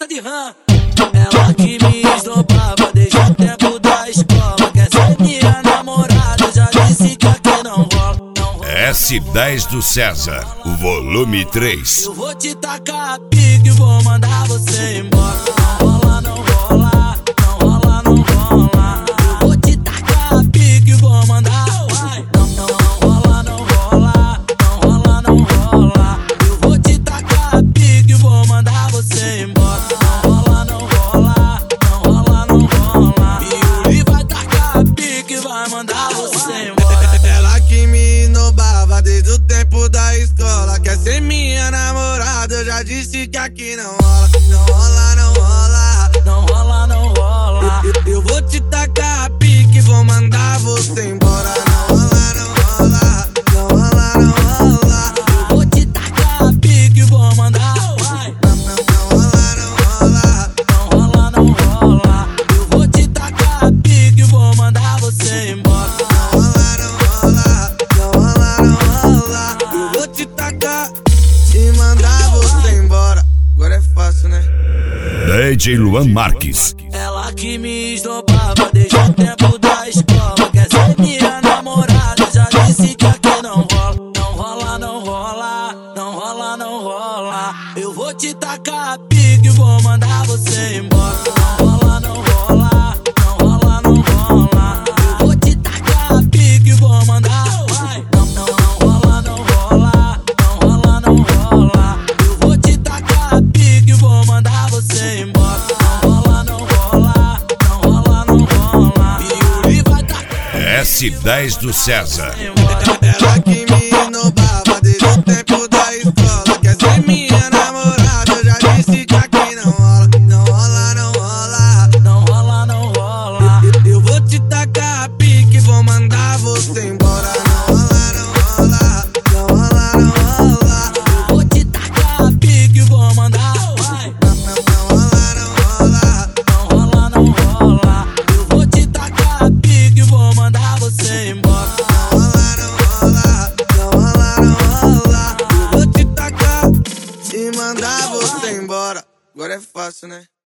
gosta de rã. Ela que me esnobava desde o tempo da escola. Quer ser minha namorada, já disse que aqui não rola. S10 do César, volume 3. Eu vou te tacar a pique, vou mandar você embora. Não rola, não rola, não rola, não rola. Eu vou te tacar a pique, vou mandar. Não rola, não rola, não rola, não rola. Eu vou te tacar a pique, vou mandar você embora. Não rola, não rola, não rola, não rola. E o Li vai tacar a pique, vai mandar você embora. Ela que me esnobava desde o tempo da escola. Quer ser minha namorada, eu já disse que aqui não rola. Não rola, não rola, Não rola, não rola. eu vou te tacar a pique, vou mandar você embora. Não rola, não rola, não rola, não rola. Eu vou te tacar a pique, vou mandar. Não rola, não rola, Não rola, não rola. Eu vou te tacar a pique, vou mandar você embora. não rola, não rola, não rola, não rola. Eu vou te tacar e mandar você embora. Agora é fácil, né? DJ Luan Marques. Ela que me esnobava desde o tempo da escola. Quer ser minha namorada, já disse que aqui não rola. Não rola, não rola, não rola, não rola. Eu vou te tacar a pique, vou mandar você embora. Não rola, não rola, não rola, não rola. Eu vou te tacar a pique, vou mandar. Não rola, não rola, não rola, não rola. Eu vou te tacar a pique, vou mandar você embora. Não rola, não rola, não rola, não rola. E o Li vai tacar S10 do César. embora. Ela que me esnobava desde o tempo da escola. Quer ser minha namorada, eu já disse que aqui não rola. Não rola, não rola, Não rola, não rola. eu vou te tacar a pique, vou mandar você embora. Não rola, não rola, não rola, não rola. Eu vou te tacar a pique, vou mandar. Não rola, não rola, Não rola, não rola. Eu vou te tacar a pique, vou mandar você embora. não rola, não rola, não rola, não rola. Eu vou te tacar e mandar você embora. Agora é fácil, né?